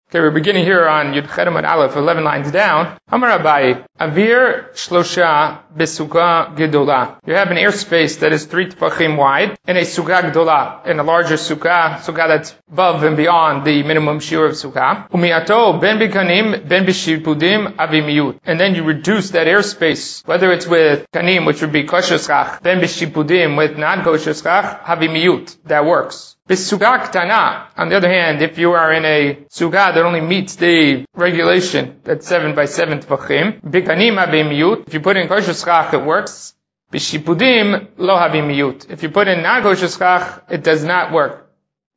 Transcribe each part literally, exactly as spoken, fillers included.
Okay, we're beginning here on Yud Chedem and Aleph, eleven lines down. Amar Abaye, Avir Shlosha Besuga Gedola. You have an airspace that is three tefachim wide, and a Suga Gedola, and a larger Suga, Suga that's above and beyond the minimum shiur of Suga. Umiato Ben Bikanim, Ben Bishipudim, Avimiyut. And then you reduce that airspace, whether it's with Kanim, which would be kosher schach, Ben Bishipudim, with non-kosher schach, Havimiyut. That works. Bisuga Ktana, on the other hand, if you are in a Suga that only meets the regulation, that's seven by seven tefachim, Bikanim Havimiyut, if you put in kosher schach, it works. Bishipudim, Lo Havimiyut. If you put in non-kosher schach, it does not work.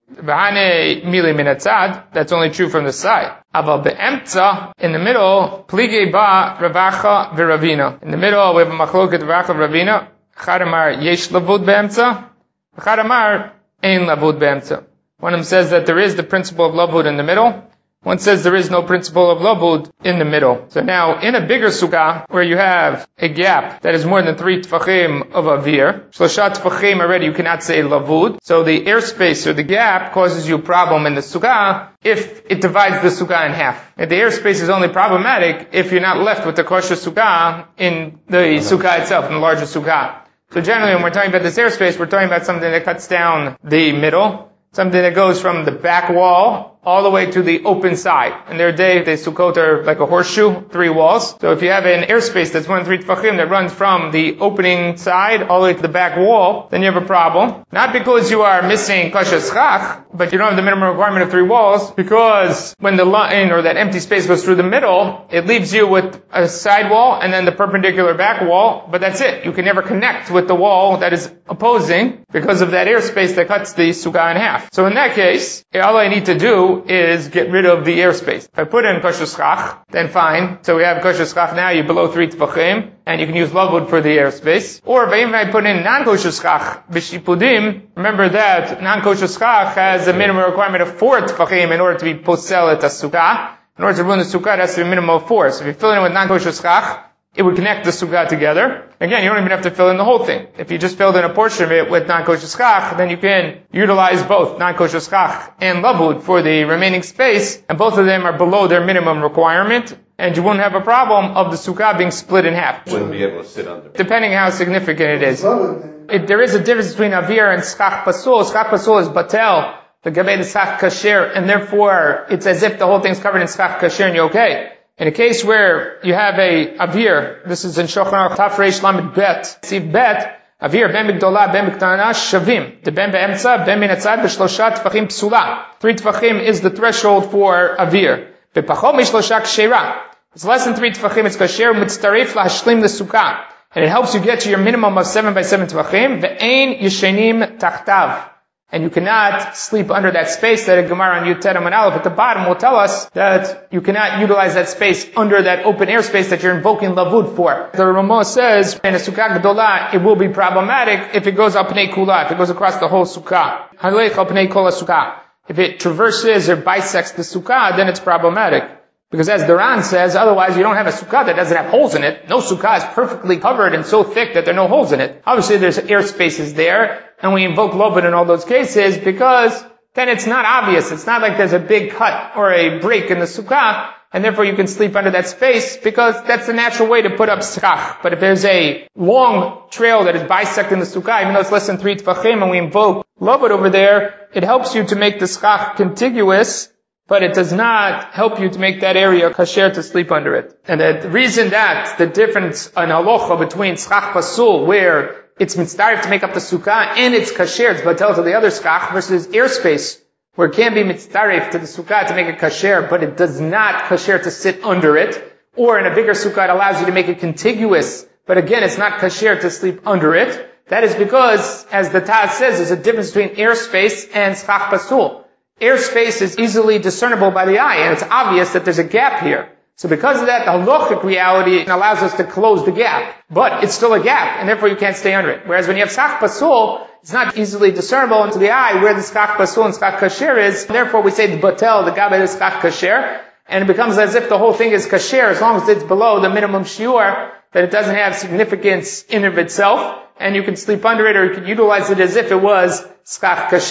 V'hane mili min hatzad, that's only true from the side. Aval be'emtza, in the middle, plige ba Ravacha v'Ravina. In the middle, we have a machloket Ravacha v'Ravina. Chad amar yesh lavud be'emtza, Chad amar ein lavud be'emtza. One of them says that there is the principle of lavud in the middle. One says there is no principle of lavud in the middle. So now, in a bigger sukkah, where you have a gap that is more than three tefachim of avir, shlosha tefachim already, you cannot say lavud. So the airspace or the gap causes you a problem in the sukkah if it divides the sukkah in half. And the airspace is only problematic if you're not left with the kosher sukkah in the sukkah itself, in the larger sukkah. So generally, when we're talking about this airspace, we're talking about something that cuts down the middle, something that goes from the back wall all the way to the open side. And their day, the sukkot are like a horseshoe, three walls. So if you have an airspace that's more than three tefachim that runs from the opening side all the way to the back wall, then you have a problem. Not because you are missing kosher schach, but you don't have the minimum requirement of three walls, because when the line or that empty space goes through the middle, it leaves you with a side wall and then the perpendicular back wall, but that's it. You can never connect with the wall that is opposing because of that airspace that cuts the sukkah in half. So in that case, all I need to do is get rid of the airspace. If I put in kosher schach, then fine. So we have kosher schach now, you're below three tefachim, and you can use lavud for the airspace. Or if I put in non-kosher schach, bishipudim, remember that non-kosher schach has a minimum requirement of four tefachim in order to be posel et sukkah. In order to ruin the sukkah, it has to be a minimum of four. So if you fill it in with non-kosher schach, it would connect the sukkah together. Again, you don't even have to fill in the whole thing. If you just filled in a portion of it with non-kosher schach, then you can utilize both non-kosher schach and lavud for the remaining space, and both of them are below their minimum requirement, and you won't have a problem of the sukkah being split in half. Wouldn't be able to sit under. Depending how significant it is. It, there is a difference between avir and schach pasul. Schach pasul is batel, the gabay the schach kasher, and therefore it's as if the whole thing's covered in schach kasher and you're okay. In a case where you have a avir, this is in Shulchan Aruch Taf Reish Lamed Bet, see bet, avir ben b'gdola ben b'ktana shavim, the ben be'emtza ben min hatzad b'shlosha tefachim psula. Three tefachim is the threshold for avir. V'pachom mishlosha kshera. It's less than three tefachim, it's kasher mitztaref lahashlim l'sukkah, and it helps you get to your minimum of seven by seven tefachim. Ve'ein yishenim tachtav. And you cannot sleep under that space that a Gemara on Yud Tet and Aleph at the bottom will tell us that you cannot utilize that space under that open airspace that you're invoking lavud for. The Ramah says, in a sukkah gedola, it will be problematic if it goes al pnei kula, if it goes across the whole sukkah. Halech al pnei kol sukkah. If it traverses or bisects the sukkah, then it's problematic. Because as the Ran says, otherwise you don't have a sukkah that doesn't have holes in it. No sukkah is perfectly covered and so thick that there are no holes in it. Obviously there's air spaces there, and we invoke lavud in all those cases because then it's not obvious. It's not like there's a big cut or a break in the sukkah, and therefore you can sleep under that space because that's the natural way to put up schach. But if there's a long trail that is bisecting the sukkah, even though it's less than three tefachim, and we invoke lavud over there, it helps you to make the schach contiguous, but it does not help you to make that area kasher to sleep under it. And the reason that the difference in halacha between schach pasul, where it's mitzdarif to make up the sukkah, and it's kasher, it's batel to the other schach, versus airspace, where it can be mitzdarif to the sukkah to make it kasher, but it does not kasher to sit under it. Or in a bigger sukkah, it allows you to make it contiguous, but again, it's not kasher to sleep under it. That is because, as the Taz says, there's a difference between airspace and schach pasul. Airspace is easily discernible by the eye, and it's obvious that there's a gap here. So because of that, the halachic reality allows us to close the gap. But it's still a gap, and therefore you can't stay under it. Whereas when you have schach pasul, it's not easily discernible to the eye where the schach pasul and schach kasher is. And therefore we say the batel, the gabay is schach kasher, and it becomes as if the whole thing is kasher as long as it's below the minimum shiur, that it doesn't have significance in of itself, and you can sleep under it or you can utilize it as if it was schach kasher.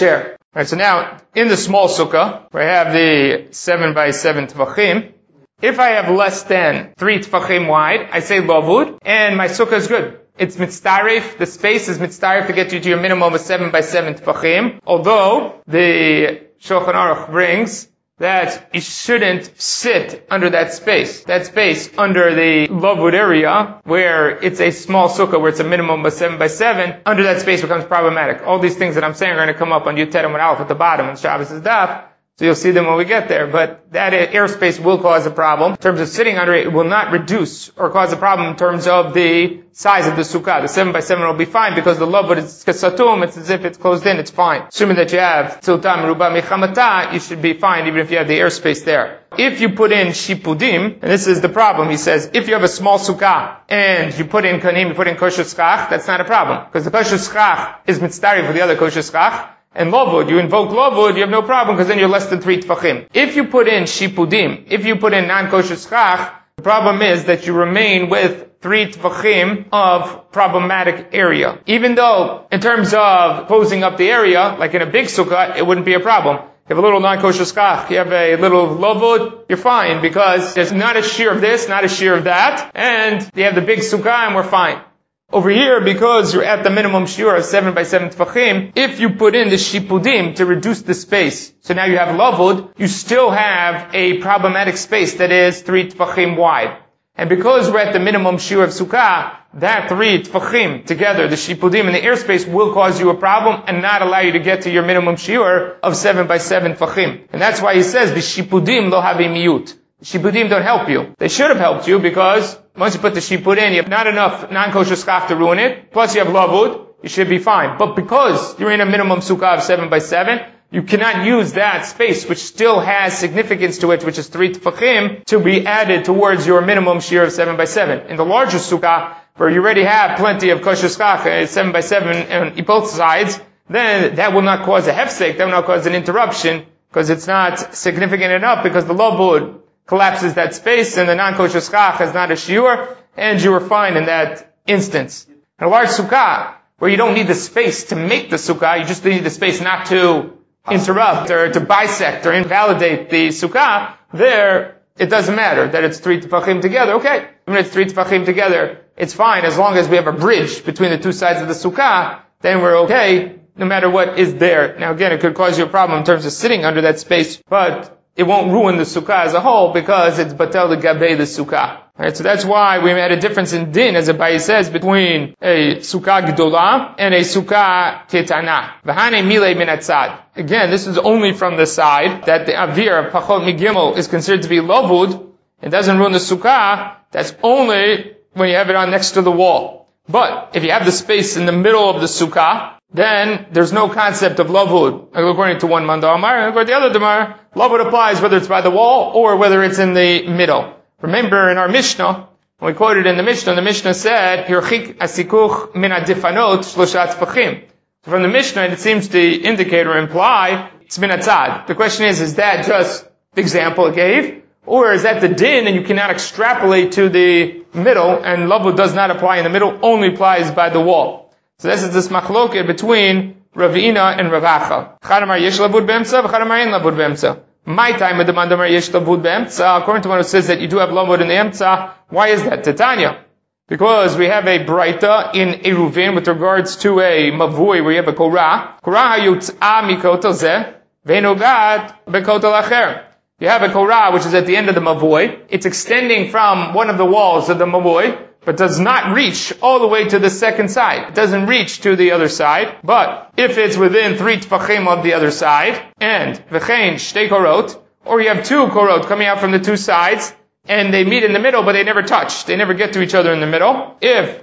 Alright, so now, in the small sukkah, where I have the seven by seven tvachim, if I have less than three tvachim wide, I say lavud, and my sukkah is good. It's mitzdarif, the space is mitzdarif to get you to your minimum of seven by seven tvachim, although the Shulchan Aruch brings that you shouldn't sit under that space. That space under the lavud area, where it's a small sukkah, where it's a minimum of seven by seven, under that space becomes problematic. All these things that I'm saying are going to come up on Yutet Amud Aleph at the bottom on Shabbos' daf, so you'll see them when we get there. But that airspace will cause a problem. In terms of sitting under it, it will not reduce or cause a problem in terms of the size of the sukkah. The seven by seven will be fine because the lavud is kasatum, it's as if it's closed in, it's fine. Assuming that you have tiltam ruba mechamata, you should be fine even if you have the airspace there. If you put in shipudim, and this is the problem, he says, if you have a small sukkah and you put in kanim, you put in kosher schach, that's not a problem. Because the kosher schach is mitzdarif for the other kosher schach. And lavud, you invoke lavud, you have no problem because then you're less than three tfachim. If you put in shipudim, if you put in non-kosher schach, the problem is that you remain with three tfachim of problematic area. Even though, in terms of closing up the area, like in a big sukkah, it wouldn't be a problem. You have a little non-kosher schach, you have a little lavud, you're fine because there's not a shear of this, not a shear of that, and you have the big sukkah and we're fine. Over here, because you're at the minimum shiur of seven by seven tfachim, if you put in the shipudim to reduce the space, so now you have lavud, you still have a problematic space that is three tfachim wide. And because we're at the minimum shiur of sukkah, that three tfachim together, the shipudim and the airspace, will cause you a problem and not allow you to get to your minimum shiur of seven by seven tfachim. And that's why he says, the shipudim lo have a miyut. The shipudim don't help you. They should have helped you because once you put the shipud in, you have not enough non-kosher schach to ruin it. Plus you have lavud, you should be fine. But because you're in a minimum sukkah of seven by seven, you cannot use that space, which still has significance to it, which is three tefachim, to be added towards your minimum shear of seven by seven. In the larger sukkah, where you already have plenty of kosher schach, uh, seven by seven on both sides, then that will not cause a hefsek, that will not cause an interruption, because it's not significant enough, because the lavud collapses that space, and the non-kosher schach is not a shiur, and you are fine in that instance. In a large sukkah, where you don't need the space to make the sukkah, you just need the space not to interrupt, or to bisect, or invalidate the sukkah, there, it doesn't matter that it's three tefachim together. Okay, even if it's three tefachim together, it's fine, as long as we have a bridge between the two sides of the sukkah, then we're okay, no matter what is there. Now again, it could cause you a problem in terms of sitting under that space, but it won't ruin the sukkah as a whole because it's batel legabei the sukkah. Right, so that's why we made a difference in din, as Abaye says, between a sukkah gdola and a sukkah ketana. V'hanei milei min hatzad. Again, this is only from the side that the avir pachot migimel is considered to be lavud. It doesn't ruin the sukkah. That's only when you have it on next to the wall. But if you have the space in the middle of the sukkah, then there's no concept of lavud. According to one mandamar, and according to the other damar, lavud applies whether it's by the wall or whether it's in the middle. Remember in our Mishnah, when we quoted in the Mishnah, the Mishnah said, Hirchik asikuch min adifanot shloshat tefachim. From the Mishnah, it seems to indicate or imply it's min hatzad. The question is, is that just the example it gave? Or is that the din and you cannot extrapolate to the middle, and lavud does not apply in the middle, only applies by the wall? So this is this machloket between Ravina and Ravacha. Chadamar yesh lavud be'emtza, v'chadamar ein lavud be'emtza. My time with the mandamar yesh lavud be'emtza, according to one who says that you do have lavud in the emtza, why is that? Titania. Because we have a braita in Eruvin with regards to a mavui where you have a korah. Korah ha'yutz'a mikotel zeh, ve'nogat bekotel acher. You have a korah which is at the end of the mavui. It's extending from one of the walls of the mavui, but does not reach all the way to the second side. It doesn't reach to the other side. But if it's within three tfachim of the other side, and v'chein shtei korot, or you have two korot coming out from the two sides, and they meet in the middle, but they never touch. They never get to each other in the middle. If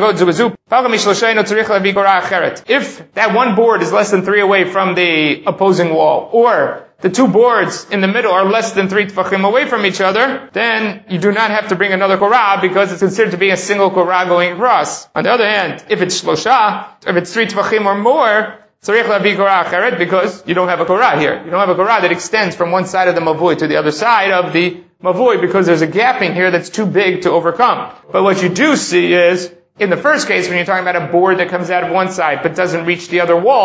if that one board is less than three away from the opposing wall, or the two boards in the middle are less than three tefachim away from each other, then you do not have to bring another korah because it's considered to be a single korah going across. On the other hand, if it's shlosha, if it's three tefachim or more, tzarich lavi korah acheret, because you don't have a korah here. You don't have a korah that extends from one side of the mavui to the other side of the mavui because there's a gapping here that's too big to overcome. But what you do see is, in the first case, when you're talking about a board that comes out of one side but doesn't reach the other wall,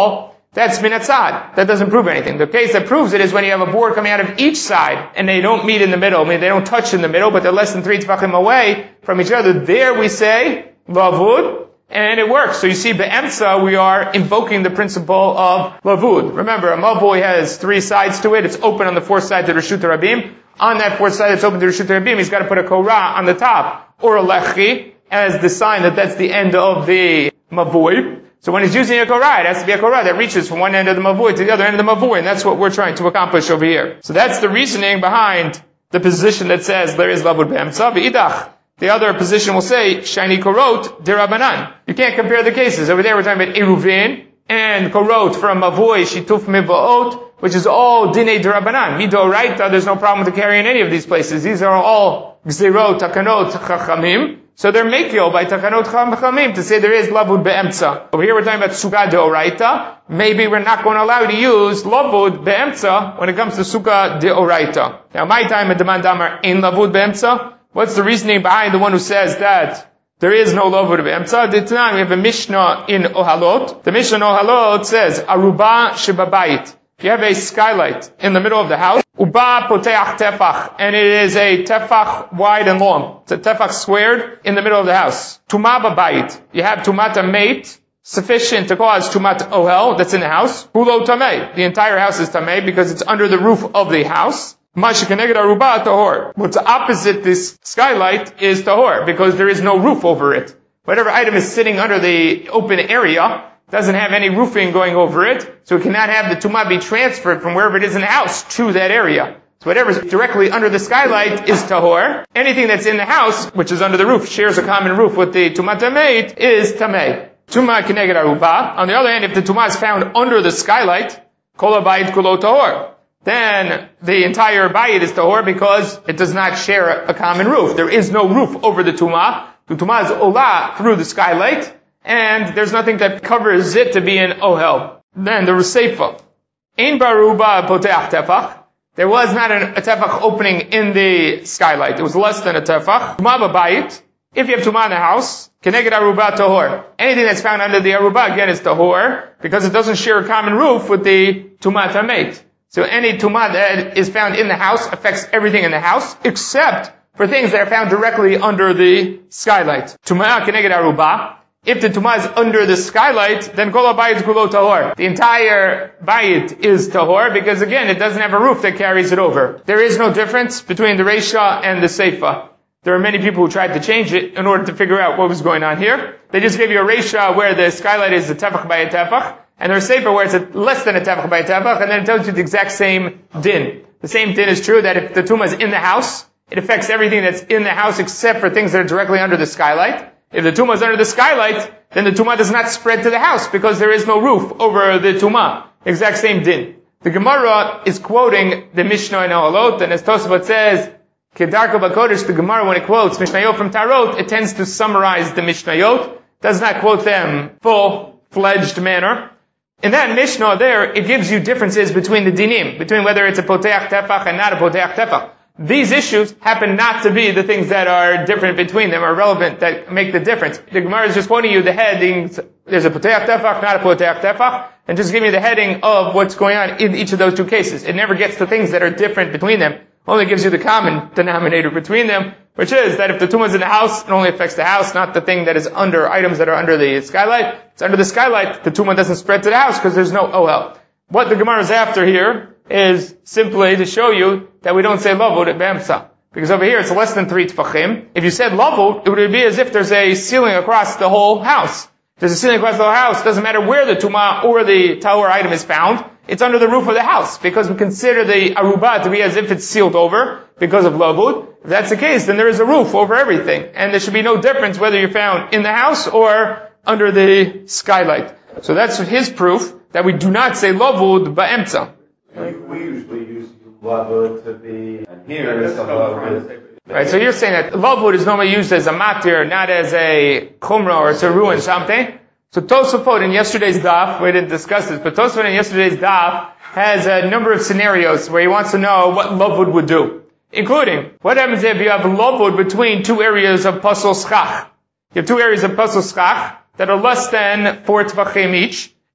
That's minatzad. That doesn't prove anything. The case that proves it is when you have a board coming out of each side, and they don't meet in the middle. I mean, they don't touch in the middle, but they're less than three tefachim away from each other. There we say, lavud, and it works. So you see, be'emtza, we are invoking the principle of lavud. Remember, a mavoi has three sides to it. It's open on the fourth side to Reshut Rabim. On that fourth side that's open to Reshut Rabim, he's got to put a korah on the top, or a lechi, as the sign that that's the end of the mavoi. So when he's using a korah, it has to be a korah that reaches from one end of the mavoi to the other end of the mavoi, and that's what we're trying to accomplish over here. So that's the reasoning behind the position that says there is lavud be'emtza. V'idach, the other position will say, shani korot derabanan. You can't compare the cases. Over there we're talking about eruvin and korot from mavoi, shituf mivaot, which is all dinei derabanan. Midoraita, there's no problem to carry in any of these places. These are all gzerot, takanot, chachamim. So they're mekil by takanot chachamim to say there is lavud be'emtza. Over here we're talking about sukkah deoraita. Maybe we're not going to allow you to use lavud be'emtza when it comes to sukkah deoraita. Now my time at demand damar in lavud be'emtza. What's the reasoning behind the one who says that there is no lavud be'emtza? The Tanan, we have a Mishnah in Ohalot. The Mishnah in Ohalot says, Aruba shebabayit. If you have a skylight in the middle of the house, uba poteach tefach, and it is a tefach wide and long. It's a tefach squared in the middle of the house. Tumah babayit. You have tumat mate, sufficient to cause tumat ohel, that's in the house. Hulo tamei. The entire house is tamei because it's under the roof of the house. What's opposite this skylight is tahor, because there is no roof over it. Whatever item is sitting under the open area doesn't have any roofing going over it, so it cannot have the tumah be transferred from wherever it is in the house to that area. So whatever is directly under the skylight is tahor. Anything that's in the house, which is under the roof, shares a common roof with the tumah tameit, is tamei. Tumah keneged aruba. On the other hand, if the tumah is found under the skylight, kol habayit kulo tahor, then the entire bayit is tahor because it does not share a common roof. There is no roof over the tumah. The tumah is olah through the skylight, and there's nothing that covers it to be an ohel. Then the Ruseifa. Ein baruba poteach tefach. There was not an, a tefach opening in the skylight. It was less than a tefach. Tumah b'bayit. If you have tumah in the house, keneged aruba tahor. Anything that's found under the aruba, again, is tahor, because it doesn't share a common roof with the tumah tameit. So any tumah that is found in the house affects everything in the house, except for things that are found directly under the skylight. Tumah keneged aruba. If the tumah is under the skylight, then kol habayit kulo tahor. The entire bayit is tahor, because again, it doesn't have a roof that carries it over. There is no difference between the Reisha and the Seifa. There are many people who tried to change it in order to figure out what was going on here. They just gave you a Reisha where the skylight is a tefach by a tefach, and there's a Seifa where it's a less than a tefach by a tefach, and then it tells you the exact same din. The same din is true that if the tumah is in the house, it affects everything that's in the house except for things that are directly under the skylight. If the tumah is under the skylight, then the tumah does not spread to the house because there is no roof over the tumah. Exact same din. The Gemara is quoting the Mishnah in Ohalot, and as Tosafot says, Kedarko Bakodesh, the Gemara, when it quotes Mishnayot from Tarot, it tends to summarize the Mishnayot, does not quote them full-fledged manner. In that Mishnah there, it gives you differences between the dinim, between whether it's a poteach tefach and not a poteach tefach. These issues happen not to be the things that are different between them, or relevant, that make the difference. The Gemara is just quoting you the headings. There's a poteach tefach, not a poteach tefach, and just giving you the heading of what's going on in each of those two cases. It never gets to things that are different between them. Only gives you the common denominator between them, which is that if the tumah is in the house, it only affects the house, not the thing that is under, items that are under the skylight. It's under the skylight, the tumah doesn't spread to the house because there's no ohel. What the Gemara is after here is simply to show you that we don't say lavud at be'emtza. Because over here it's less than three tefachim. If you said lavud, it would be as if there's a ceiling across the whole house. There's a ceiling across the whole house. It doesn't matter where the tumah or the tahor item is found. It's under the roof of the house, because we consider the aruba to be as if it's sealed over because of lavud. If that's the case, then there is a roof over everything. And there should be no difference whether you're found in the house or under the skylight. So that's his proof that we do not say lavud ba'emtza. We usually use lavud to be, and here is a lavud. Right, so you're saying that lavud is normally used as a matir, not as a chumrah or to ruin something. So Tosafot in yesterday's daf, we didn't discuss this, but Tosafot in yesterday's daf has a number of scenarios where he wants to know what lavud would do. Including, what happens if you have lavud between two areas of pasol schach? You have two areas of pasol schach that are less than four tefachim each,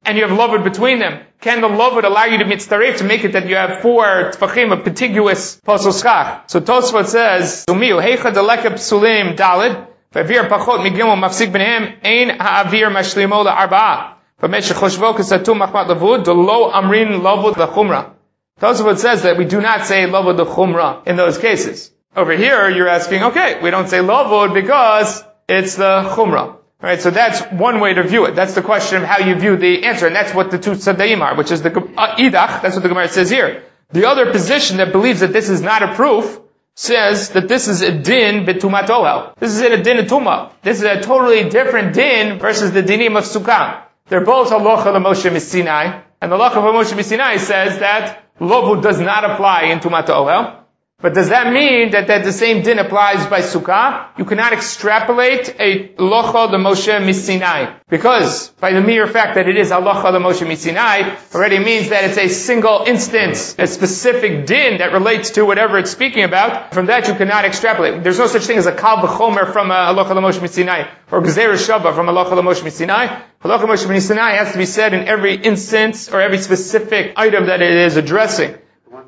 and you have lavud between them. Can the lavud allow you to mitzaref to make it that you have four tfachim of contiguous pasol schach? So Tosfot says, "Umiu heicha delekep psulim dalid v'avir pachot migimel mafsik b'nehem ein ha'avir mashlimo la'arba'ah v'meshech choshvo k'satum machmat lavud delo amrin lavud l'chumra." Tosfot says that we do not say lavud l'chumra in those cases. Over here, you're asking, okay, we don't say lavud because it's the chumra. Alright, so that's one way to view it. That's the question of how you view the answer, and that's what the two tzadaim are, which is the uh, idach, that's what the Gemara says here. The other position that believes that this is not a proof says that this is a din betumat ohel. This is a din of tumah. This is a totally different din versus the dinim of sukkah. They're both halacha l'Moshe Missinai, and the halacha of Moshe Missinai says that lavud does not apply in tumat ohel. But does that mean that, that the same din applies by sukkah? You cannot extrapolate a locha the Moshe Missinai. Because by the mere fact that it is a locha the Moshe Missinai already means that it's a single instance, a specific din that relates to whatever it's speaking about. From that you cannot extrapolate. There's no such thing as a kal v'chomer from a locha the Moshe Missinai, or gzeira shava from a locha the Moshe Missinai. Halacha Moshe Missinai has to be said in every instance or every specific item that it is addressing.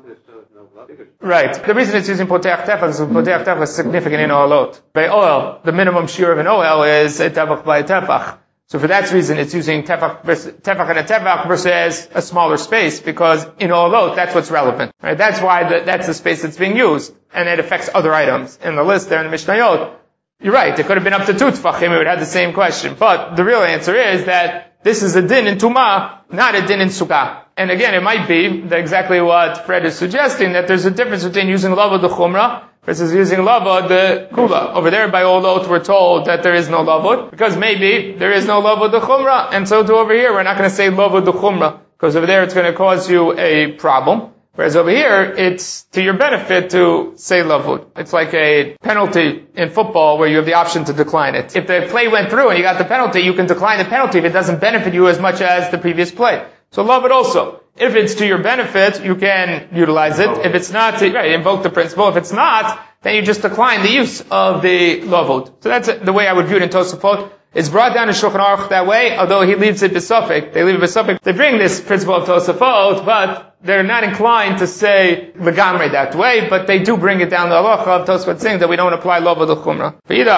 Right. The reason it's using poteach tefach is poteach tefach is significant in oilot. By oil, the minimum shiur of an oil is a tefach by a tefach. So for that reason, it's using tefach, tefach and a tefach versus a smaller space, because in oilot, that's what's relevant. Right? That's why the, that's the space that's being used, and it affects other items. In the list there in the Mishnayot, you're right, it could have been up to two tefachim, it would have the same question. But the real answer is that this is a din in tumah, not a din in sukkah. And again, it might be exactly what Fred is suggesting, that there's a difference between using lavud the chumrah versus using lavud the kula. Over there by olot we're told that there is no lavud, because maybe there is no lavud the chumrah, and so too over here we're not going to say lavud the chumrah, because over there it's going to cause you a problem. Whereas over here, it's to your benefit to say lavud. It's like a penalty in football where you have the option to decline it. If the play went through and you got the penalty, you can decline the penalty if it doesn't benefit you as much as the previous play. So lavud also. If it's to your benefit, you can utilize it. If it's not, to, right, invoke the principle. If it's not, then you just decline the use of the lavud. So that's the way I would view it in Tosafot. It's brought down in Shulchan Aruch that way, although he leaves it besuffic. They leave it besuffic. They bring this principle of Tosafot, but they're not inclined to say legamre that way, but they do bring it down the halacha of Tosafot, saying that we don't apply lavud al-chumrah.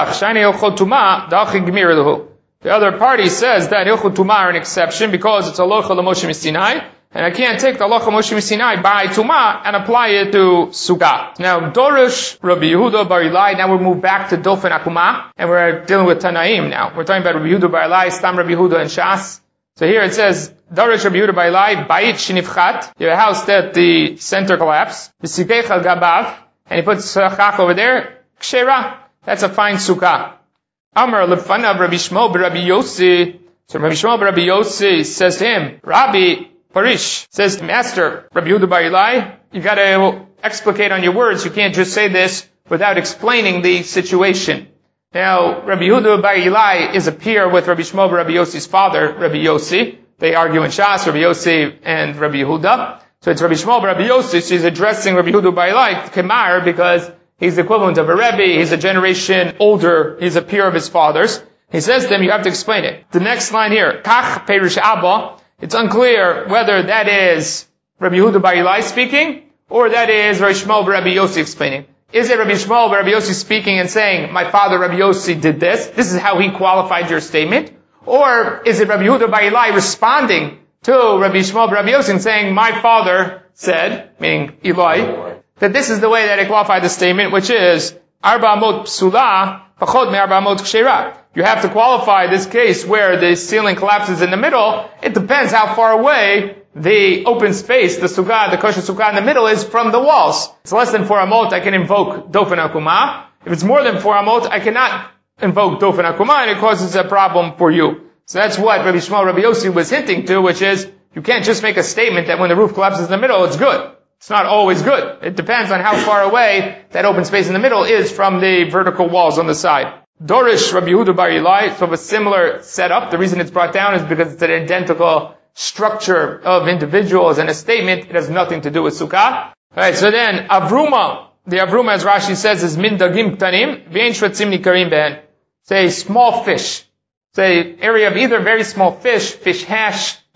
The other party says that Hilchot Tumah are an exception because it's a halacha l'Moshe Missinai, and I can't take the halacha Moshe Missinai by Tumah and apply it to Sukkah. Now, Dorish Rabbi Yehuda Bar Ilai, now we move back to Dofen Akumah, and we're dealing with Tanaim now. We're talking about Rabbi Yehuda Bar Ilai, Stam Rabbi Yehuda and Shas. So here it says, Dorish Rabbi Yehuda Bar Ilai, Bayit Shinifchat, you have a house that the center collapsed, V'sikech al Gabav, and he puts Chach over there, Kshera, that's a fine Sukkah. Amar Lefanav Rabbi Shmuel Rabbi Yossi. So Rabbi Shmuel Rabbi Yossi says to him, Rabbi Parish says, Master Rabbi Yehuda Bar Ilai, you got to explicate on your words. You can't just say this without explaining the situation. Now, Rabbi Yehuda Bar Ilai is a peer with Rabbi Shmuel Rabbi Yossi's father, Rabbi Yossi. They argue in Shas, Rabbi Yossi and Rabbi Yehuda. So it's Rabbi Shmuel Rabbi Yossi. She's addressing Rabbi Yehuda Bar Ilai, Kemar, because he's the equivalent of a Rebbe. He's a generation older. He's a peer of his father's. He says to him, you have to explain it. The next line here, Kach Perish Abba. It's unclear whether that is Rabbi Yehuda Bar Ilai speaking, or that is Rabbi Shmuel Rabbi Yossi explaining. Is it Rabbi Shmuel Rabbi Yossi speaking and saying, my father Rabbi Yossi did this? This is how he qualified your statement. Or is it Rabbi Yehuda Bar Ilai responding to Rabbi Shmuel Rabbi Yossi and saying, my father said, meaning Ilai, that this is the way that he qualified the statement, which is, Arba Amot Psula, Pachod Me Arba Amot Kshera. You have to qualify this case where the ceiling collapses in the middle. It depends how far away the open space, the sukkah, the kosher sukkah in the middle is from the walls. If it's less than four amot, I can invoke Dofen Akumah. If it's more than four amot, I cannot invoke Dofen Akumah, and it causes a problem for you. So that's what Rabbi Shmuel Rabbi Yossi was hinting to, which is, you can't just make a statement that when the roof collapses in the middle, it's good. It's not always good. It depends on how far away that open space in the middle is from the vertical walls on the side. Dorish Rabbi Yehuda Bar Ilai, so of a similar setup. The reason it's brought down is because it's an identical structure of individuals and a statement. It has nothing to do with Sukkah. Alright, so then, Avruma. The Avruma, as Rashi says, is Min Dagim Ktanim, V'ein Shvatzim Nikarim Ben. It's a small fish. It's an area of either very small fish, fish hash,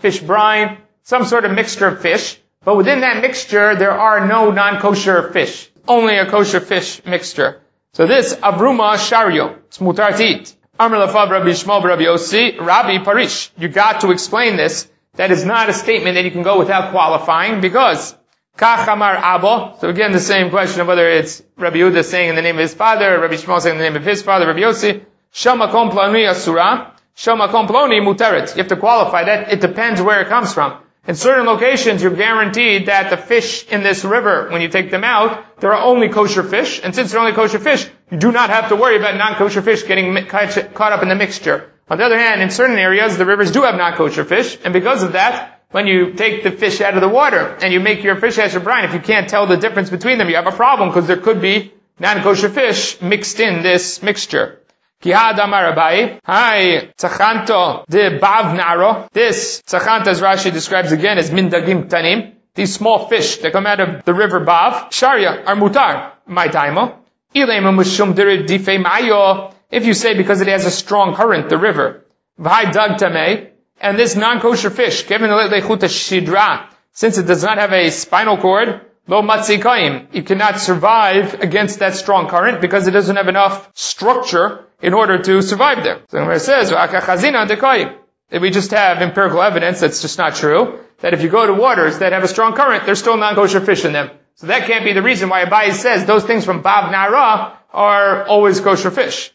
fish brine, some sort of mixture of fish. But within that mixture, there are no non-kosher fish. Only a kosher fish mixture. So this, avruma shario, it's mutar to eat. Amar lafav Rabbi Shmuel Rabbi Yossi, Rabbi Parish. You got to explain this. That is not a statement that you can go without qualifying, because Kach Amar Abba. So again, the same question of whether it's Rabbi Yehuda saying in the name of his father, Rabbi Shmuel saying in the name of his father, Rabbi Yossi. Shama kom ploni asura, shama kom ploni muteret. You have to qualify that. It depends where it comes from. In certain locations, you're guaranteed that the fish in this river, when you take them out, there are only kosher fish. And since there are only kosher fish, you do not have to worry about non-kosher fish getting caught up in the mixture. On the other hand, in certain areas, the rivers do have non-kosher fish. And because of that, when you take the fish out of the water and you make your fish hash or brine, if you can't tell the difference between them, you have a problem, because there could be non-kosher fish mixed in this mixture. Kihad Amar Abai, Hi, Tzachanto de Bav Naro. This Tzachanta, as Rashi describes again, as Mindagim Tanim. These small fish that come out of the river Bav, Sharia, are mutar, my daimo. Ilema Mushum Dirid Dife Mayo. If you say because it has a strong current, the river. V'hai Dag Tamei. And this non-kosher fish, given the Lechuta Shidra, since it does not have a spinal cord, Lo Matzikaim, you cannot survive against that strong current because it doesn't have enough structure in order to survive there. So when it says, if we just have empirical evidence that's just not true, that if you go to waters that have a strong current, there's still non-kosher fish in them. So that can't be the reason why Abai says those things from Bav Nara are always kosher fish.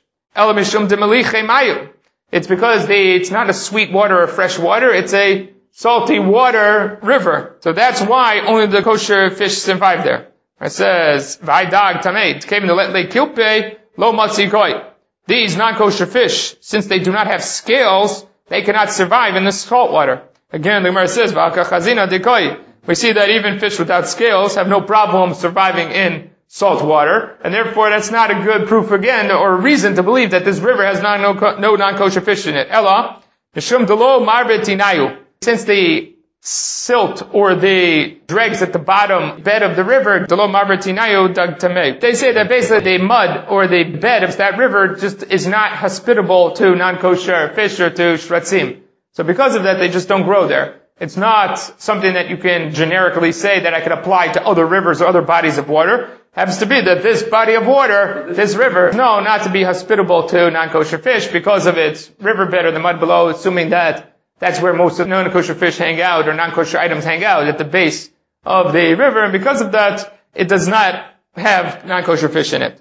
It's because they, it's not a sweet water or fresh water, it's a salty water river. So that's why only the kosher fish survive there. It says, V'aidag tamed, came to let kilpe, lo matzikoi. These non-kosher fish, since they do not have scales, they cannot survive in the salt water. Again, the Gemara says, V'aka chazina dekoi. We see that even fish without scales have no problem surviving in salt water, and therefore that's not a good proof again, or a reason to believe that this river has non, no, no non-kosher fish in it. Ella, Mishum delo marbe tinayu. Since the silt or the dregs at the bottom bed of the river, delo marbe tinayu dag tamei. They say that basically the mud or the bed of that river just is not hospitable to non-kosher fish or to shratzim. So because of that, they just don't grow there. It's not something that you can generically say that I could apply to other rivers or other bodies of water. Happens to be that this body of water, this river, no, not to be hospitable to non-kosher fish because of its riverbed or the mud below, assuming that that's where most of non-kosher fish hang out or non-kosher items hang out, at the base of the river, and because of that, it does not have non-kosher fish in it.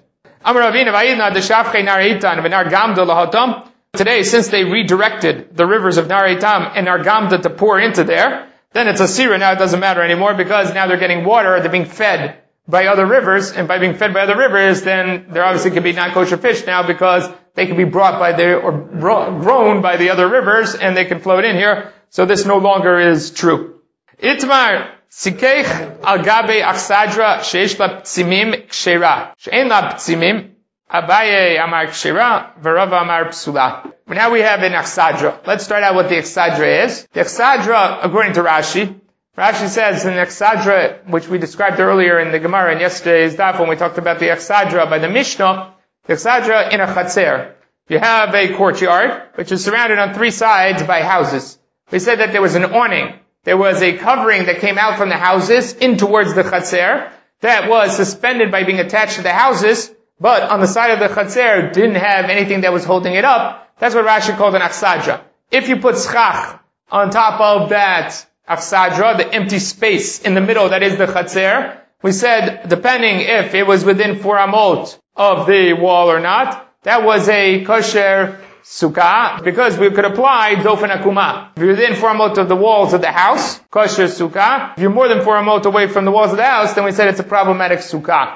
Today, since they redirected the rivers of Nar Eitam and Nargamda to pour into there, then it's a sira. Now it doesn't matter anymore because now they're getting water, they're being fed by other rivers, and by being fed by other rivers, then there obviously could be non-kosher fish now because they can be brought by the, or grown by the other rivers, and they can float in here, so this no longer is true. Itmar, Sikech al-gabe achsadra sheish la ptsimim kshera, she'en la ptsimim, Abaye amar kshera, v'rava amar psula. Now we have an achsadra. Let's start out what the achsadra is. The achsadra, according to Rashi, Rashi says in the Echsadra, which we described earlier in the Gemara in yesterday's daf when we talked about the Echsadra by the Mishnah, the Echsadra in a Chatzer. You have a courtyard, which is surrounded on three sides by houses. We said that there was an awning. There was a covering that came out from the houses in towards the Chatzer that was suspended by being attached to the houses, but on the side of the Chatzer didn't have anything that was holding it up. That's what Rashi called an Echsadra. If you put schach on top of that Achsadra, the empty space in the middle, that is the Chatzer. We said, depending if it was within four amot of the wall or not, that was a kosher sukkah, because we could apply dofen akuma. If you're within four amot of the walls of the house, kosher sukkah. If you're more than four amot away from the walls of the house, then we said it's a problematic sukkah.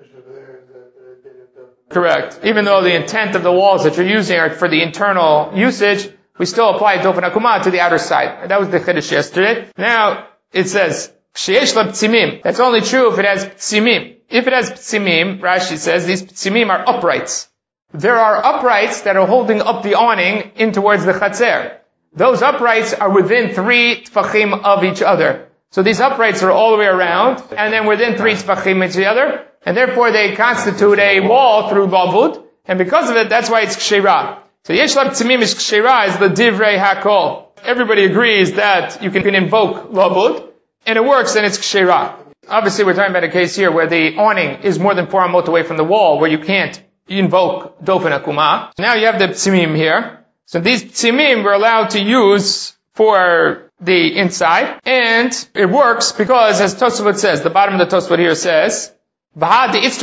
Correct. Even though the intent of the walls that you're using are for the internal usage, we still apply dofen akuma to the outer side. That was the chiddush yesterday. Now, it says, sheyesh la ptsimim. That's only true if it has ptsimim. If it has ptsimim, Rashi says, these ptsimim are uprights. There are uprights that are holding up the awning in towards the chatzer. Those uprights are within three tfachim of each other. So these uprights are all the way around, and then within three tfachim of each other, and therefore they constitute a wall through lavud, and because of it, that's why it's kshera. So yesh la ptsimim is kshera, is the divrei hakol. everybody agrees that you can, can invoke lavud, and it works, and it's kshera. Obviously, we're talking about a case here where the awning is more than four amot away from the wall, where you can't invoke dofen akuma. So now you have the psimim here. So these psimim we're allowed to use for the inside, and it works because, as Tosafot says, the bottom of the Tosafot here says, why do you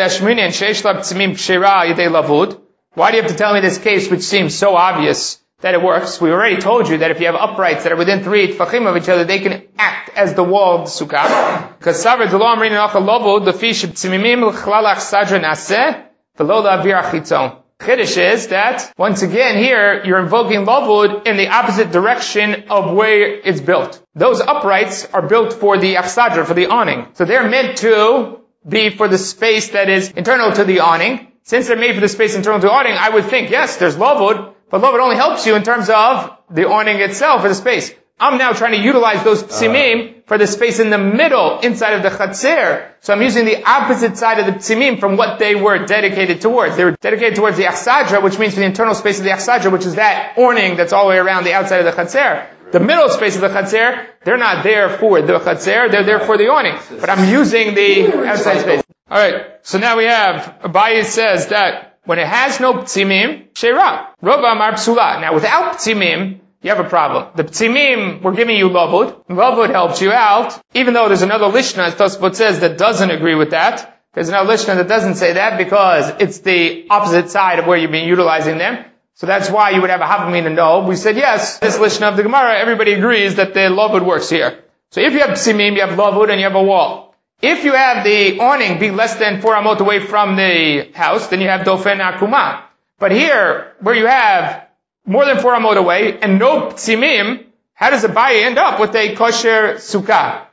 have to tell me this case which seems so obvious that it works? We already told you that if you have uprights that are within three tefachim of each other, they can act as the wall of the sukkah. Because Savar Delo Amrin Enocha Lovud, the fish of Tzimimim L'chlalach Sadra Naseh, V'lo La'avir Achitzon. Chiddush is that, once again here, you're invoking lavud in the opposite direction of where it's built. Those uprights are built for the achsadra, for the awning. So they're meant to be for the space that is internal to the awning. Since they're made for the space internal to the awning, I would think, yes, there's lavud, but lavud only helps you in terms of the awning itself, or the space. I'm now trying to utilize those psimim for the space in the middle, inside of the chatzer. So I'm using the opposite side of the psimim from what they were dedicated towards. They were dedicated towards the achsadra, which means for the internal space of the achsadra, which is that awning that's all the way around the outside of the chatzer. The middle space of the chatzer, they're not there for the chatzer, they're there for the awning. But I'm using the outside space. Alright, so now we have, Abaye says that when it has no psimim, sheira. Rova amar psula. Now without psimim, you have a problem. The psimim, we're giving you lavud. Lavud helps you out, even though there's another lishna, as Tosfot says, that doesn't agree with that. There's another lishna that doesn't say that because it's the opposite side of where you've been utilizing them. So that's why you would have a havamina no. We said yes, this lishna of the Gemara, everybody agrees that the lavud works here. So if you have psimim, you have lavud, and you have a wall. If you have the awning be less than four amot away from the house, then you have dofen akuma. But here, where you have more than four amot away, and no psimim, how does a Abaye end up with a kosher sukkah?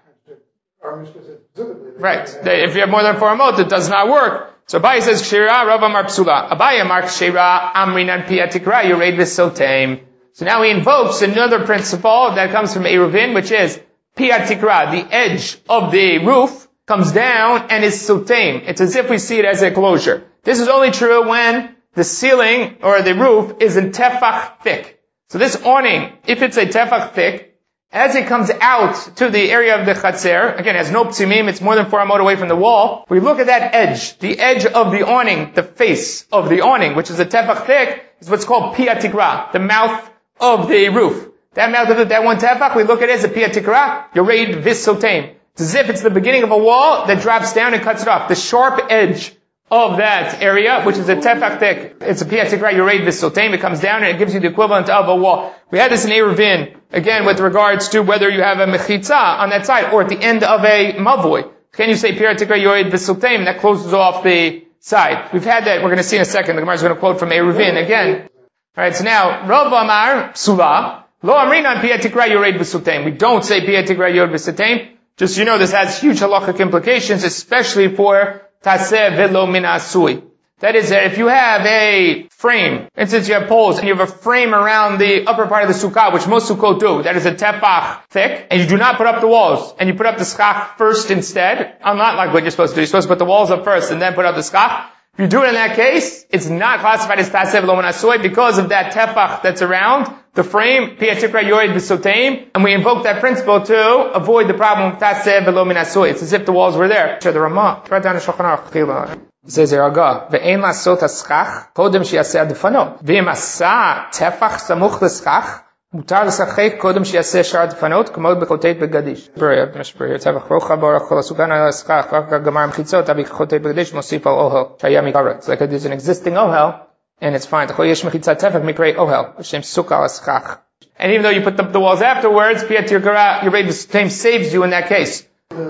Right. If you have more than four amot, it does not work. So Abaye says, Kshira, Rav Amar Psula. Abaye Amar Kshira, Amrinan Piatikra, Yored V'Sotem. So now he invokes another principle that comes from Eruvin, which is Piatikra, the edge of the roof, comes down and is sotem. It's as if we see it as a closure. This is only true when the ceiling or the roof is in tefach thick. So this awning, if it's a tefach thick, as it comes out to the area of the chatzer, again, it has no psimim, it's more than four amot away from the wall, we look at that edge, the edge of the awning, the face of the awning, which is a tefach thick, is what's called piatikra, the mouth of the roof. That mouth of the, that one tefach, we look at it as a piatikra, yored v'sotem. It's as if it's the beginning of a wall that drops down and cuts it off. The sharp edge of that area, which is a tefach thick, it's a piatikra yored v'sotem, it comes down and it gives you the equivalent of a wall. We had this in Eruvin, again, with regards to whether you have a mechitza on that side, or at the end of a mavoi. Can you say piatikra yored v'sotem, that closes off the side? We've had that, we're going to see in a second, the Gemara is going to quote from Eruvin again. Alright, so now, Rav Amar Psula, Lo Amrinan piatikra yored v'sotem. We don't say piatikra yored v'sotem. Just so you know, this has huge halachic implications, especially for taseh velo min asui. That is, that if you have a frame, and since you have poles, and you have a frame around the upper part of the sukkah, which most sukkot do, that is a tefach thick, and you do not put up the walls, and you put up the schach first instead, not like what you're supposed to do. You're supposed to put the walls up first, and then put up the schach. If you do it in that case, it's not classified as taseh velo min asui because of that tefach that's around the frame, piatikra yored v'sotem, and we invoke that principle to avoid the problem of taseh velo min asui. It's as if the walls were there. The Ramah, right down the Shulchan Aruch, it says here, Aga, ve'ein lasot haschach, kodem sheyaseh adfanot. Ve'im asa tefach samuch l'schach, mutar l'sachek kodem sheyaseh shar adfanot, k'mod b'chotet begadish. B'rei, mishb'rei, tefach rocha borach kol hasukan al l'schach, v'ach gamar mchitzot, abi k'chotet begadish, mosif al ohel, shayam mikara. It's like there's an existing ohel, and it's fine. And even though you put up the walls afterwards, piatikra yored v'sotem saves you in that case.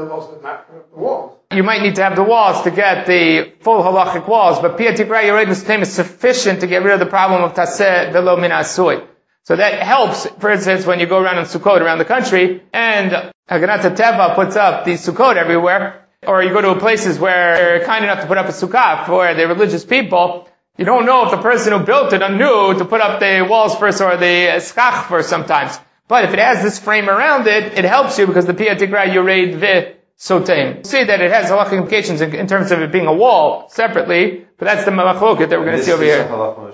You might need to have the walls to get the full halachic walls, but piatikra yored v'sotem is sufficient to get rid of the problem of taseh velo min asui. So that helps, for instance, when you go around in Sukkot around the country, and Haganat HaTeva puts up these Sukkot everywhere, or you go to places where they're kind enough to put up a sukkah for the religious people. You don't know if the person who built it knew to put up the walls first or the schach first sometimes. But if it has this frame around it, it helps you because the piatikra yored v'sotem. See that it has halachic implications in, in terms of it being a wall separately, but that's the machloket that we're going to see over here.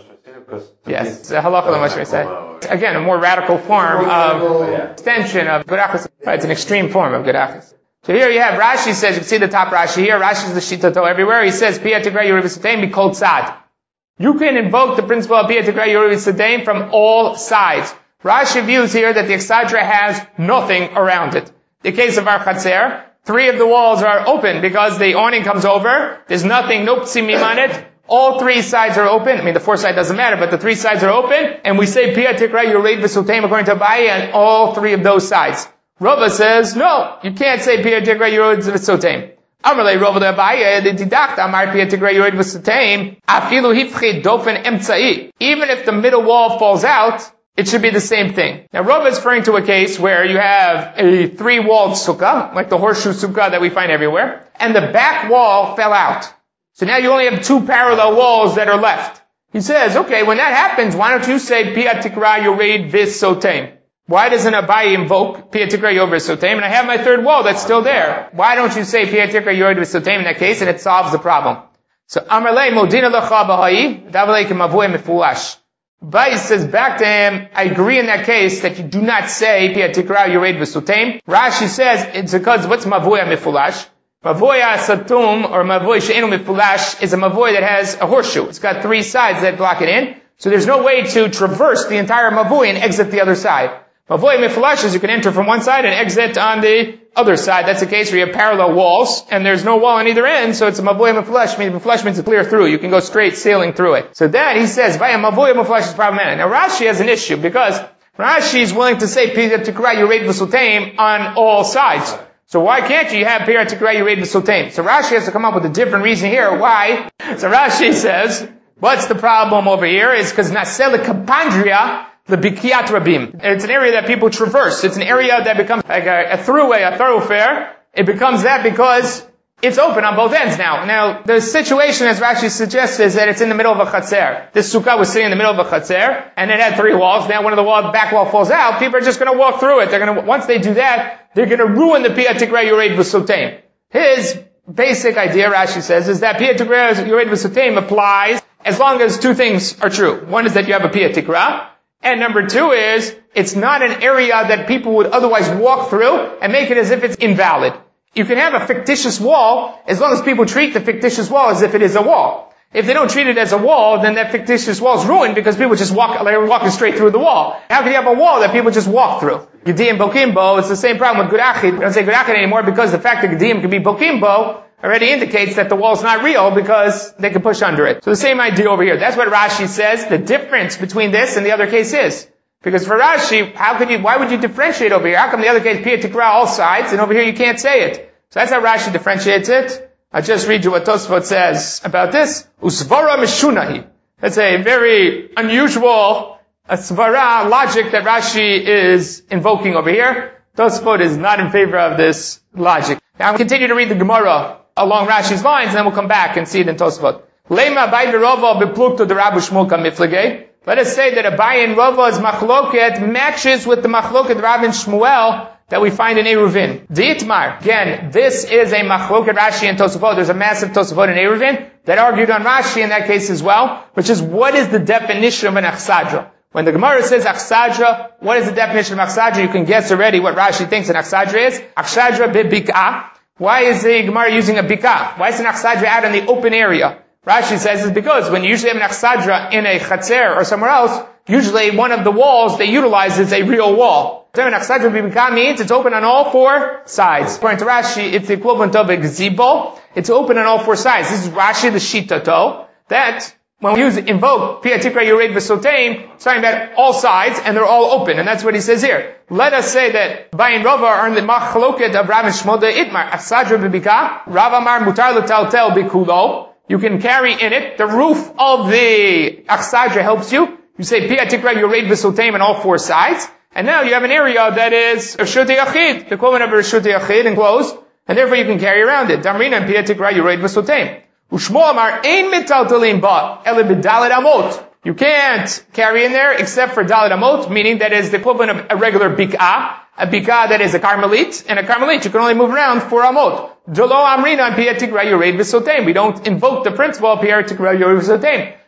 Because yes, it's a halacha l'mashmei say. Again, a more radical form of extension of Gedachas. Right, it's an extreme form of Gedachas. So here you have Rashi says, you can see the top Rashi here, Rashi is the Shitato everywhere, he says, Pia Tigrei Yuriv Sateim be called Tzad. You can invoke the principle of Pia Tigrei Yuriv Sateim from all sides. Rashi views here that the Exadra has nothing around it. The case of our Chatzer, three of the walls are open because the awning comes over, there's nothing, no psimim on it, all three sides are open, I mean the fourth side doesn't matter, but the three sides are open, and we say Pia Tigrei Yuriv Sateim according to Abaye on all three of those sides. Rava says, no, you can't say Pia Tigrei Yuriv Sateim. Amarle Rava de Abaye, the Didakta Amar Pia Tigrei Yuriv Sateim, Afilu Hifchi Dofen Emtzai. Even if the middle wall falls out, it should be the same thing. Now Rava is referring to a case where you have a three-walled sukkah, like the horseshoe sukkah that we find everywhere, and the back wall fell out. So now you only have two parallel walls that are left. He says, okay, when that happens, why don't you say Pia Tigrei Yuriv Sateim? Why doesn't Abaye invoke Pia Tigrei Yuriv Sateim? And I have my third wall that's still there. Why don't you say Pia Tigrei Yuriv Sateim in that case, and it solves the problem? So Amarle Modina Lecha B'Ha'i Davlei K'Mavui Mefulash. Abaye says back to him, I agree in that case that you do not say Pia Tigrei Yuriv Sateim. Rashi says it's because what's Mavui Mefulash? Mavui Satum or Mavui She'enu Mefulash is a Mavui that has a horseshoe. It's got three sides that block it in. So there's no way to traverse the entire Mavui and exit the other side. Mavui Mefulash is you can enter from one side and exit on the other side. That's the case where you have parallel walls, and there's no wall on either end, so it's a Mavui Mefulash. I mean, Mefulash means to clear through. You can go straight sailing through it. So that, he says, Vaya Mavui Mefulash is problematic. Now Rashi has an issue, because Rashi is willing to say Pia Tigrei Yuriv Sateim on all sides. So why can't you have Pia Tigrei Yuriv Sateim? So Rashi has to come up with a different reason here. Why? So Rashi says, what's the problem over here? Is because Nasel Kapandria, the Bikiyat Rabim. It's an area that people traverse. It's an area that becomes like a, a throughway, a thoroughfare. It becomes that because it's open on both ends now. Now, the situation, as Rashi suggests, is that it's in the middle of a chatzer. This sukkah was sitting in the middle of a chatzer, and it had three walls. Now, one of the wall, back wall falls out. People are just going to walk through it. They're going to, once they do that, they're going to ruin the Pia Tigrei Yuriv Sateim. His basic idea, Rashi says, is that Pia Tigrei Yuriv Sateim applies as long as two things are true. One is that you have a Pia Tigrei, and number two is, it's not an area that people would otherwise walk through and make it as if it's invalid. You can have a fictitious wall as long as people treat the fictitious wall as if it is a wall. If they don't treat it as a wall, then that fictitious wall is ruined because people just walk, they're walking straight through the wall. How can you have a wall that people just walk through? Gedim Bokimbo, it's the same problem with Gurachid. We don't say Gurachid anymore because the fact that Gedim can be Bokimbo already indicates that the wall's not real because they can push under it. So the same idea over here. That's what Rashi says the difference between this and the other case is. Because for Rashi, how could you, why would you differentiate over here? How come the other case, Pia Tigrei, all sides, and over here you can't say it? So that's how Rashi differentiates it. I'll just read you what Tosfot says about this. Usvara mishunahi. That's a very unusual a svara logic that Rashi is invoking over here. Tosfot is not in favor of this logic. Now I'll continue to read the Gemara along Rashi's lines, and then we'll come back and see it in Tosfot. Lema Abaye v'Rava beplukto de Rabbi Shmuel kamiflege. Let us say that Abaye and Rava's machloket matches with the machloket Rav and Shmuel that we find in Eruvin. Dietmar. Again, this is a machloket Rashi and Tosafot. There's a massive Tosafot in Eruvin that argued on Rashi in that case as well, which is what is the definition of an achsadra? When the Gemara says achsadra, what is the definition of achsadra? You can guess already what Rashi thinks an achsadra is. Achsadra bibik'ah. Why is the Gemara using a bik'ah? Why is an achsadra out in the open area? Rashi says it's because when you usually have an achsadra in a chatzer or somewhere else, usually one of the walls they utilize is a real wall. An achsadra bibik'ah means it's open on all four sides. According to Rashi, it's the equivalent of a gazebo. It's open on all four sides. This is Rashi the Shitato. That when we use invoke Pia Tigrei Yuriv Sateim, it's talking about all sides and they're all open, and that's what he says here. Let us say that Abaye and Rava are in the machloket of Rav and Shmuel de Itmar achsadra bibik'ah. Rav Amar mutar l'taltel bikulo. You can carry in it the roof of the achsadra helps you. You say Pia Tigrei Yuriv Sateim on all four sides, and now you have an area that is Reshut Yachid, the equivalent of Reshut Yachid enclosed, and therefore you can carry around it. Damrina and Pia Tigrei Yuriv Sateim. Ushmo Amar ein mitaltalim ba ele b'dalet amot. You can't carry in there except for dalet amot, meaning that is the equivalent of a regular bik'ah, a bik'ah that is a carmelit, and a carmelit you can only move around four amot. Jolo amrina and Pia Tigrei Yuriv Sateim. We don't invoke the principle of Pia Tigrei Yuriv Sateim.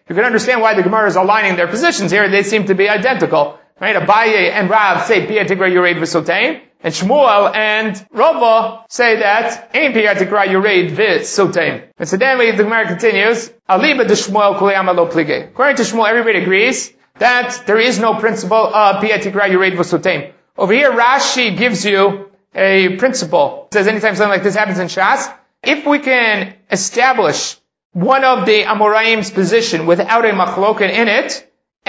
you can understand why the Gemara is aligning their positions here. They seem to be identical. Right? Abaye and Rav say Piyat Tikra Yureid V'Soteim, and Shmuel and Rava say that Ein Piyat Tikra Yureid V'Soteim. And so then the Gemara continues, Aliba de Shmuel Kulei Amalo Plige. According to Shmuel, everybody agrees that there is no principle of Piyat Tikra Yureid V'Soteim. Over here, Rashi gives you a principle. It says anytime something like this happens in Shas, if we can establish one of the Amoraim's position without a machloket in it,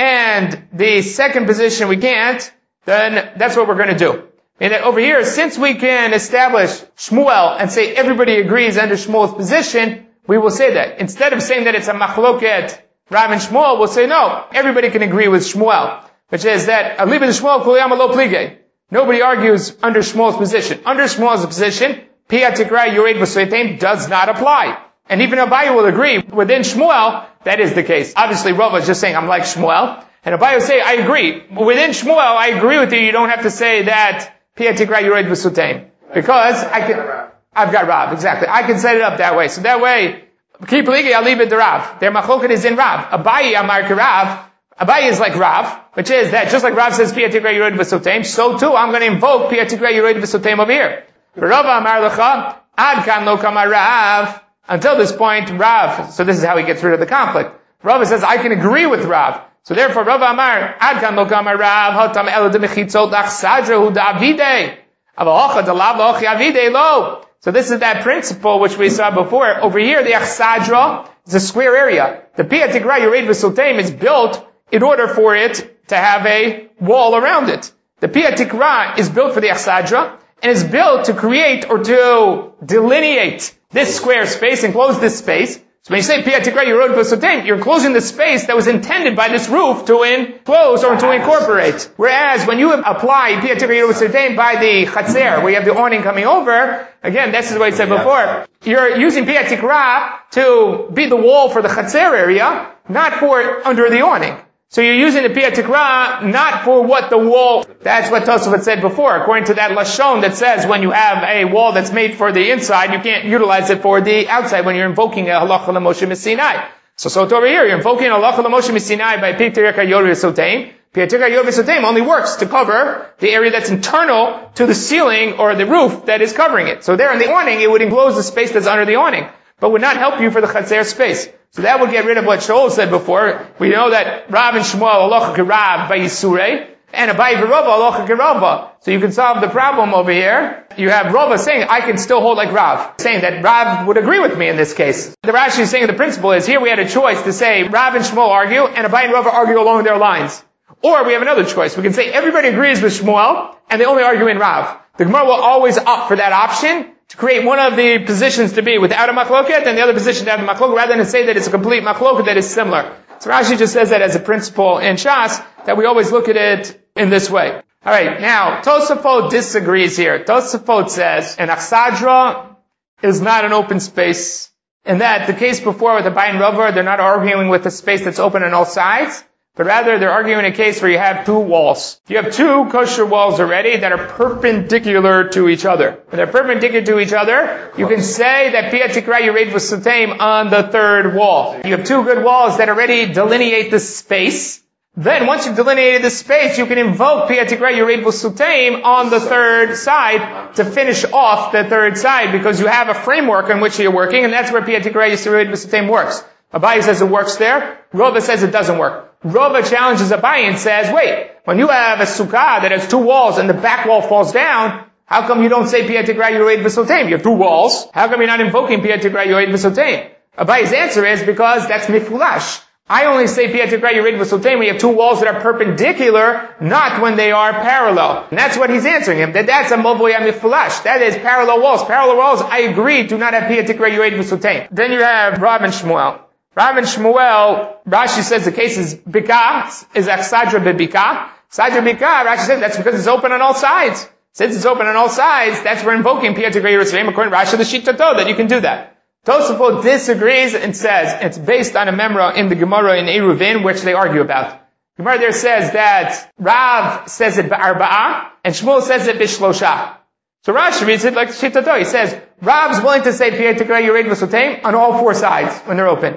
and the second position we can't, then that's what we're going to do. And that over here, since we can establish Shmuel and say everybody agrees under Shmuel's position, we will say that. Instead of saying that it's a machloket, Rav and Shmuel, we'll say no, everybody can agree with Shmuel, which is that Aliba de Shmuel Kuliyam Lo Plige. Nobody argues under Shmuel's position. Under Shmuel's position, Piyat Tikra Yureid V'Soteim does not apply. And even Abaye will agree, within Shmuel, that is the case. Obviously, Rava is just saying, I'm like Shmuel. And Abaye will say, I agree. Within Shmuel, I agree with you, you don't have to say that Piyat Tikra Yureid V'Soteim. Because I can, I've got Rav, exactly. I can set it up that way. So that way, Ki Pligi, I'll leave it to Rav. Their machloket is in Rav. Abaye, Amar Ki Rav. Abaye is like Rav, which is that just like Rav says Piyat Tikra Yureid V'Soteim, so too I'm going to invoke Piyat Tikra Yureid V'Soteim over here. Rava Amar Lecha, Ad Kan Lo Kamar Rav. Until this point, Rav, so this is how he gets rid of the conflict. Rav says, I can agree with Rav. So therefore, Rav Amar, Ad Kan Lo Kamar Rav, Hatam El De Mechitzot Ach Sadra Hu Davide. Avahocha De Lav Lochi Avide Lo. So this is that principle which we saw before. Over here, the Achsadra is a square area. The Piyat Tikra Yureid V'Soteim is built in order for it to have a wall around it. The Piyat Tikra is built for the Achsadra, and is built to create or to delineate this square space, enclose this space. So when you say Piyat Tikra Yureid V'Soteim, you're enclosing the space that was intended by this roof to enclose or to incorporate. Whereas when you apply Piyat Tikra Yureid V'Soteim by the Chatzer, where you have the awning coming over, again, this is what I said before, you're using Piyat Tikra to be the wall for the Chatzer area, not for under the awning. So you're using the Piyat Tikra not for what the wall, that's what Tosafot said before, according to that Lashon that says when you have a wall that's made for the inside, you can't utilize it for the outside when you're invoking a Halacha L'Moshe Missinai. So, so over here, you're invoking a Halacha L'Moshe Missinai by Piyat Tikra Yureid V'Soteim. Piyat Tikra Yureid V'Soteim only works to cover the area that's internal to the ceiling or the roof that is covering it. So there in the awning, it would enclose the space that's under the awning, but would not help you for the Chatzer space. So that would get rid of what Shaul said before. We know that Rav and Shmuel, Halacha K'Rav by Yisurei, and Abaye v'Rava, Halacha K'Rava. So you can solve the problem over here. You have Rava saying, I can still hold like Rav, saying that Rav would agree with me in this case. The Rashi is saying the principle is, here we had a choice to say Rav and Shmuel argue, and Abaye and Rava argue along their lines. Or we have another choice. We can say everybody agrees with Shmuel, and they only argue in Rav. The Gemara will always opt for that option, to create one of the positions to be without a machloket, and the other position to have a machloket, rather than to say that it's a complete machloket that is similar. So Rashi just says that as a principle in Shas, that we always look at it in this way. Alright, now, Tosafot disagrees here. Tosafot says, an Achsadra is not an open space, and that the case before with the Abaye and Rava, they're not arguing with a space that's open on all sides, but rather they're arguing a case where you have two walls. You have two kosher walls already that are perpendicular to each other. When they're perpendicular to each other, you can say that Piyat Tikra Yureid V'Soteim on the third wall. You have two good walls that already delineate the space. Then once you've delineated the space, you can invoke Piyat Tikra Yureid V'Soteim on the third side to finish off the third side, because you have a framework on which you're working, and that's where Piyat Tikra Yureid V'Soteim works. Abaye says it works there. Rava says it doesn't work. Rava challenges Abaye and says, wait, when you have a sukkah that has two walls and the back wall falls down, how come you don't say Piyat Tikra Yureid V'Soteim? You have two walls. How come you're not invoking Piyat Tikra Yureid V'Soteim? Abaye's answer is because that's mifulash. I only say Piyat Tikra Yureid V'Soteim when you have two walls that are perpendicular, not when they are parallel. And that's what he's answering him, that that's a movoya mifulash. That is parallel walls. Parallel walls, I agree, do not have Piyat Tikra Yureid V'Soteim. Then you have Rav and Shmuel. Rav and Shmuel, Rashi says the case is Bika, is Achsadra bebika. Sadra bika, Rashi says that's because it's open on all sides. Since it's open on all sides, that's where invoking Piyat Tikra Yureid V'Soteim, according to Rashi the Shitato, that you can do that. Tosafot disagrees and says it's based on a memra in the Gemara in Eruvin, which they argue about. Gemara there says that Rav says it ba'arba'ah, and Shmuel says it b'shlosha. So Rashi reads it like Shitato. He says, Rav's willing to say Piyat Tikra Yureid V'Soteim on all four sides when they're open.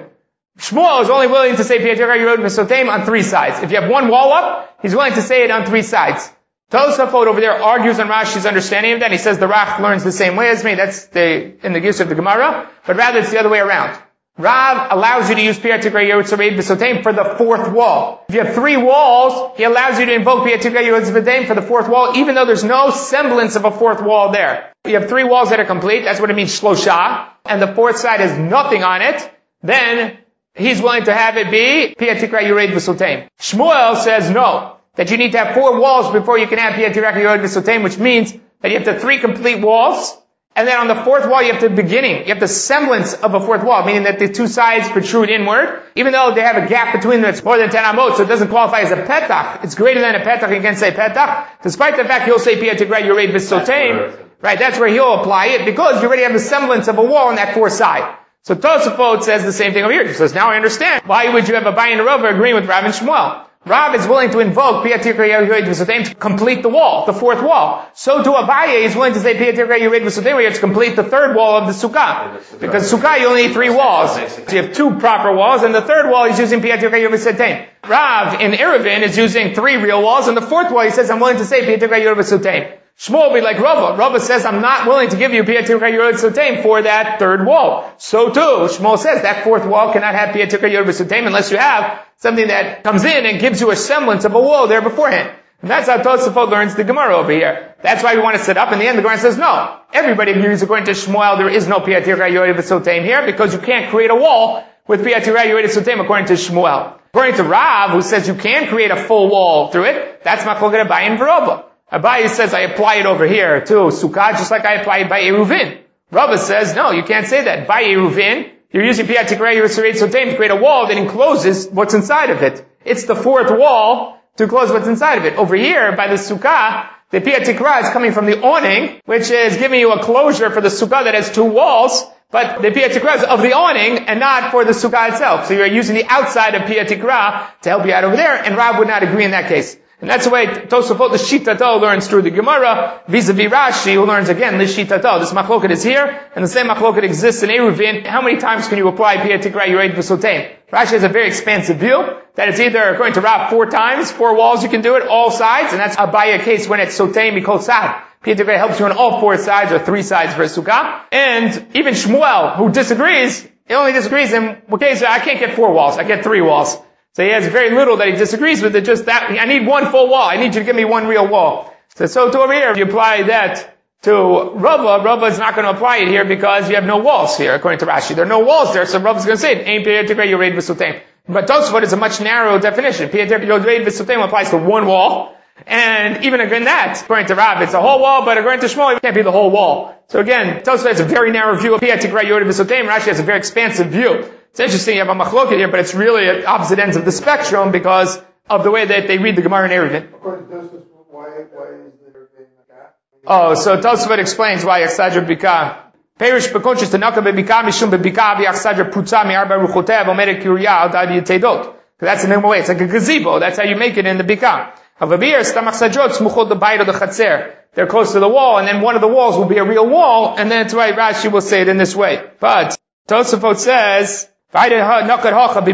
Shmuel is only willing to say Piatikra Yerod V'Sotem on three sides. If you have one wall up, he's willing to say it on three sides. Tosafot over there argues on Rashi's understanding of that. He says the Rach learns the same way as me. That's the, in the Gis of the Gemara. But rather it's the other way around. Rav allows you to use Piatikra Yerod V'Sotem for the fourth wall. If you have three walls, he allows you to invoke Piatikra Yerod V'Sotem for the fourth wall, even though there's no semblance of a fourth wall there. You have three walls that are complete. That's what it means, Shlosha. And the fourth side has nothing on it. Then he's willing to have it be Piatikra Yerod V'Sotem. Shmuel says no. That you need to have four walls before you can have Piatikra Yerod V'Sotem, which means that you have the three complete walls, and then on the fourth wall you have the beginning, you have the semblance of a fourth wall, meaning that the two sides protrude inward, even though they have a gap between them that's more than ten amot, so it doesn't qualify as a petach. It's greater than a petach, you can say petach, despite the fact he'll say Piatikra Yerod V'Sotem, right, that's where he'll apply it, because you already have the semblance of a wall on that fourth side. So Tosafot says the same thing over here. He says, now I understand. Why would you have Abaye and Rava agreeing with Rav and Shmuel? Rav is willing to invoke Piatikra Yerod V'Sotem to complete the wall, the fourth wall. So to Abaye is willing to say Piatikra Yerod V'Sotem where you have to complete the third wall of the Sukkah. Because Sukkah you only need three walls. So you have two proper walls, and the third wall he's using Piatikra Yerod V'Sotem. Rav in Eruvin is using three real walls, and the fourth wall he says, I'm willing to say Piatikra Yerod V'Sotem. Shmuel will be like Rava. Rava says, I'm not willing to give you Piatikra Yerod V'Sotem for that third wall. So too, Shmuel says that fourth wall cannot have Piatikra Yerod V'Sotem unless you have something that comes in and gives you a semblance of a wall there beforehand. And that's how Tosafot learns the Gemara over here. That's why we want to sit up. In the end, the Gemara says, no. Everybody agrees according to Shmuel, there is no Piatikra Yerod V'Sotem here because you can't create a wall with Piatikra Yerod V'Sotem according to Shmuel. According to Rav, who says you can create a full wall through it, that's Machloket Abaye and Rava. Abaye says, I apply it over here to Sukkah, just like I apply it by Eruvin. Rava says, no, you can't say that. By Eruvin, you're using Piatikra Yerod V'Sotem to create a wall that encloses what's inside of it. It's the fourth wall to close what's inside of it. Over here, by the Sukkah, the Piatikra is coming from the awning, which is giving you a closure for the Sukkah that has two walls, but the Piatikra is of the awning and not for the Sukkah itself. So you're using the outside of Piatikra to help you out over there, and Rav would not agree in that case. And that's the way Tosafot the Shitato learns through the Gemara, vis-a-vis Rashi, who learns again the Shitato. This machloket is here, and the same machloket exists in Eruvin. How many times can you apply Piatikra Yerod V'Sotem? Rashi has a very expansive view, that it's either, according to Rav, four times, four walls you can do it, all sides, and that's Abaye case when it's Sotem Mikol Sad. Piatikra helps you on all four sides, or three sides for a Sukkah. And even Shmuel, who disagrees, he only disagrees in, okay, so I can't get four walls, I get three walls. So he has very little that he disagrees with, it just that, I need one full wall, I need you to give me one real wall. So, so to over here, if you apply that to Rava, Rava is not going to apply it here because you have no walls here, according to Rashi. There are no walls there, so Rava's going to say it, ain't Piatikra Yerod V'Sotem. But Tosafot is a much narrower definition. Piatikra Yerod V'Sotem applies to one wall, and even again that, according to Rav, it's a whole wall, but according to Shmuel, it can't be the whole wall. So again, Tosafot has a very narrow view of Piatikra Yerod V'Sotem, Rashi has a very expansive view. It's interesting, you have a machloket here, but it's really at opposite ends of the spectrum because of the way that they read the Gemara in Eruvin. According to Tosafot, why, why is there being like that? Oh, so Tosafot explains why Yachsadra Bika. Perish Bekonchis Tanaka Bebika Mishum Bebika V'Yachsadra Putza Mi'arba Ruchotev Omerek Kirya Al Dadi Yitedot. That's the normal way. It's like a gazebo. That's how you make it in the Bika. Havavir Stamach Sajot Smuchot the Bayit of the Chatzer. They're close to the wall, and then one of the walls will be a real wall, and then that's why Rashi will say it in this way. But Tosafot says, Say makom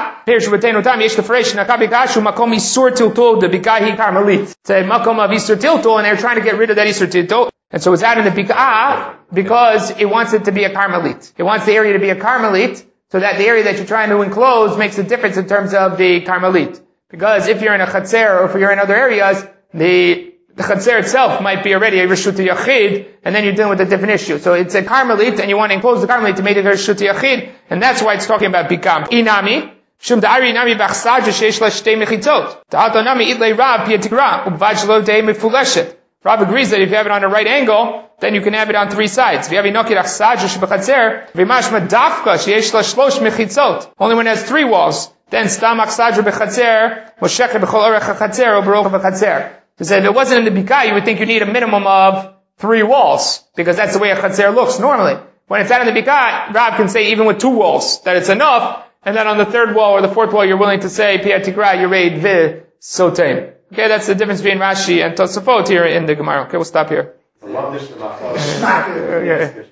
of Isur Tilto, and they're trying to get rid of that Isur Tilto. And so it's out in the Bika'ah because it wants it to be a Carmelit. It wants the area to be a Carmelit, so that the area that you're trying to enclose makes a difference in terms of the Carmelit. Because if you're in a Chatzer or if you're in other areas, the The Chatzer itself might be already a Reshut Yachid, and then you're dealing with a different issue. So it's a Carmelit, and you want to enclose the Carmelit to make it a Reshut Yachid, and that's why it's talking about Bikam. Inami, Shum Da'ari Inami Bachsaj Sheish La Shtei Mechitzot. Ta'ato Nami Itlei Rav Piatikra, Ubvaj Lo Dei Mefuleshet. Rav agrees that if you have it on a right angle, then you can have it on three sides. If you have Inoki Rachsaj Shebechatzer, V'mashma Dafka Sheish La Shlosh Mechitzot. Only when it has three walls. Then Stam Achsaj Bechatzer, Moshech Bechol Orech HaChatzer, or Baruch HaChatzer. So if it wasn't in the Bika, you would think you need a minimum of three walls, because that's the way a Chatzer looks normally. When it's out in the Bika, Rav can say even with two walls, that it's enough, and then on the third wall or the fourth wall, you're willing to say, Piatikra Yerod V'Sotem. Okay, that's the difference between Rashi and Tosafot here in the Gemara. Okay, we'll stop here. I love this.